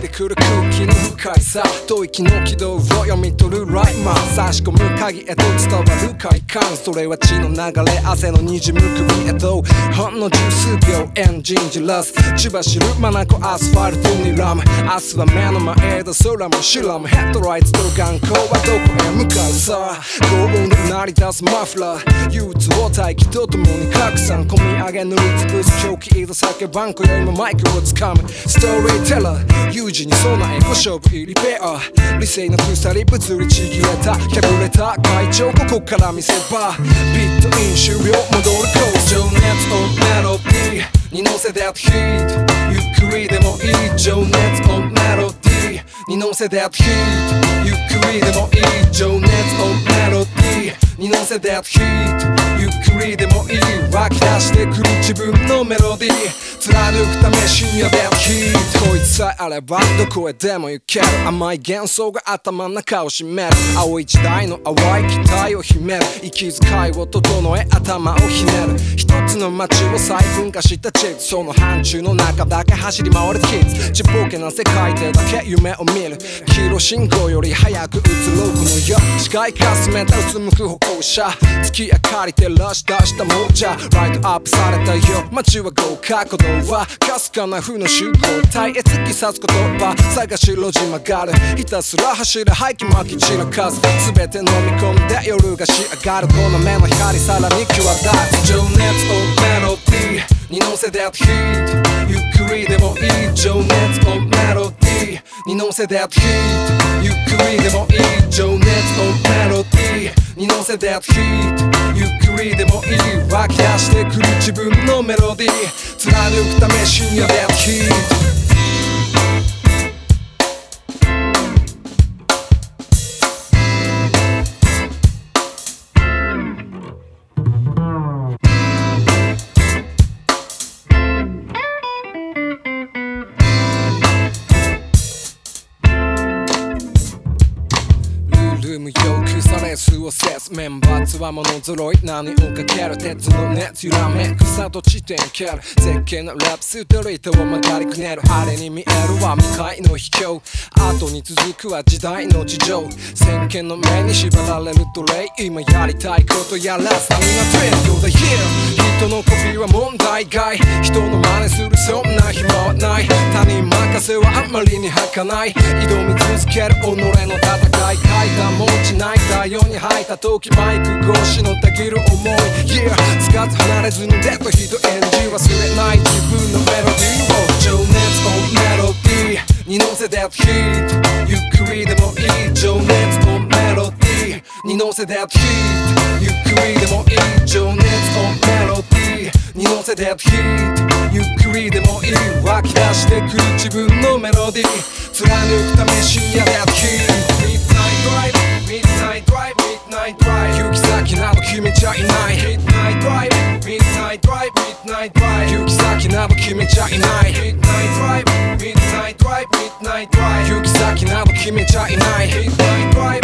てくる空気の深いさ吐息の軌道を読み取るライマー差し込む鍵へと伝わる快感それは血の流れ汗のにじむ首へとほんの十数秒エンジンじらす血走る眼アスファルトにラム明日は目の前だ空も白もヘッドライトと眼光はどこへ向かうさ高音で鳴り出すマフラー憂鬱を大気とともに拡散込み上げ塗りつぶす狂気いざ叫ばんこよりもマイクをつかむストーリーテラー有事に備えご勝負入りペア理性の鎖物理ちぎれた破れた会長ここから見せ場ビットイン終了戻るコース情熱をメロディーに乗せ That heat ゆっくりでもいい情熱をメロディーに乗せ That heat ゆっくりでもいい情熱をメロディーに乗せ That heat ゆっくりでもいい湧き出してくる自分のメロディー貫くため深夜 That heat こいつさえあればどこへでも行ける甘い幻想が頭の中を占める青い時代の淡い期待を秘める息遣いを整え頭をひねる一つの街を細分化した地図その範疇の中だけ走り回るキッズちっぽけな世界でだけ夢を見る黄色信号より早く映ろうこの夜視界かすめたうつむく歩行者月明かり照らし出したもんじゃライトアップされたよ街は豪華鼓動はかすかな負の集合体へ突き刺す言葉探し路地曲がるひたすら走る排気巻き散らかす全て飲み込んで夜が仕上がるこの目の光さらに際立つ情熱をメロディーに乗せ That heat ゆっくりでもいい情熱をメロディーに乗せ That heat ゆっくりでもいい情熱をメロディーに乗せ That heat ゆっくりでもいい湧き出してくる自分のメロディー貫くため深夜 That heat無用腐れスをセスメンバーつわもの揃い何をかける鉄の熱揺らめ草と地点蹴る絶景のラップストリートを曲がりくねるあれに見えるは未開の秘境後に続くは時代の事情先見の目に縛られる奴隷今やりたいことやらずみんなトレンドだ Yeah 人のコピーは問題外人の真似するそんな暇はない他人任せはあまりに儚い挑み続ける己の戦い階段持ち泣いたように吐いた時マイク越しのたぎる思い Yeah つかず離れずにデッドヒート演じ忘れない自分のメロディーを情熱をメロディーに乗せ That heat ゆっくりでもいい情熱をメロディーに乗せ That heat ゆっくりでもいい情熱をメロディーに乗せ That heat ゆっくりでもいい湧き出してくる自分のメロディー貫くため深夜 That heat Midnight drive, midnight drive 行き先など決めちゃいない Midnight drive, midnight drive, midnight drive 行き先など決めちゃいない Midnight drive, midnight drive, midnight drive 行き先など決めちゃいない Midnight drive